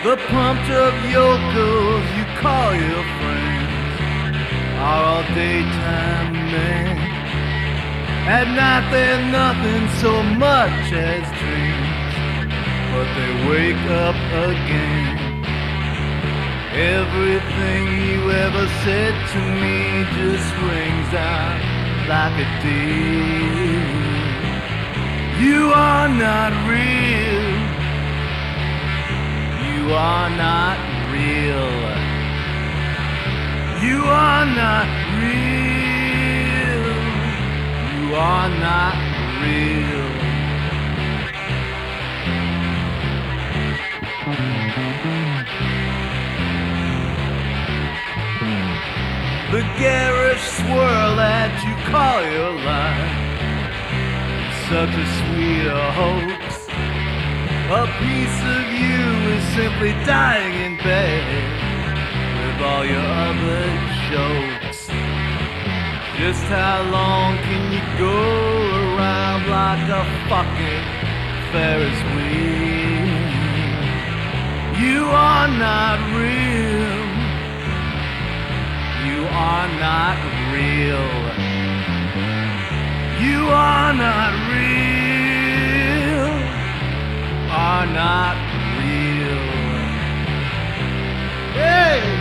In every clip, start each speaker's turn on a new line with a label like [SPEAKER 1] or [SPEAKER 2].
[SPEAKER 1] The pumped up yokels you call your friends are all daytime men. At night they're nothing so much as dreams, but they wake up again. Everything you ever said to me just rings out like a deer. You are not real. You are not real. You are not real. You are not real. The garish swirl that you call your life is such a sweet hoax. A piece of you is simply dying in bed with all your other jokes. Just how long can you go around like a fucking Ferris wheel? You are not real. You are not real. You are not real. Are not real. Hey!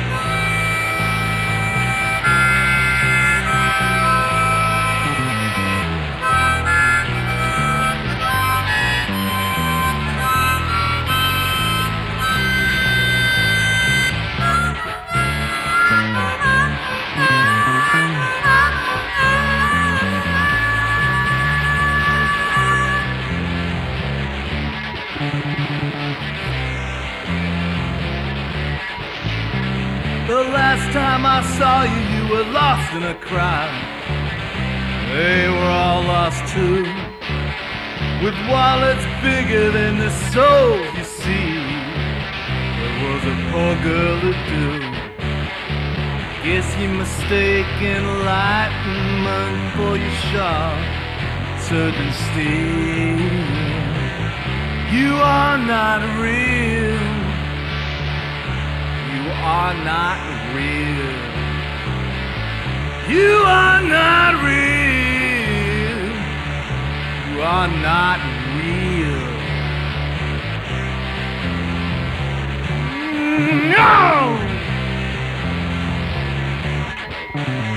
[SPEAKER 1] The last time I saw you, you were lost in a crowd. They were all lost too, with wallets bigger than the soul you see. There was a poor girl to do. Guess you mistake enlightenment for your sharp certain steel. You are not real. You are not real. You are not real. You are not real. No!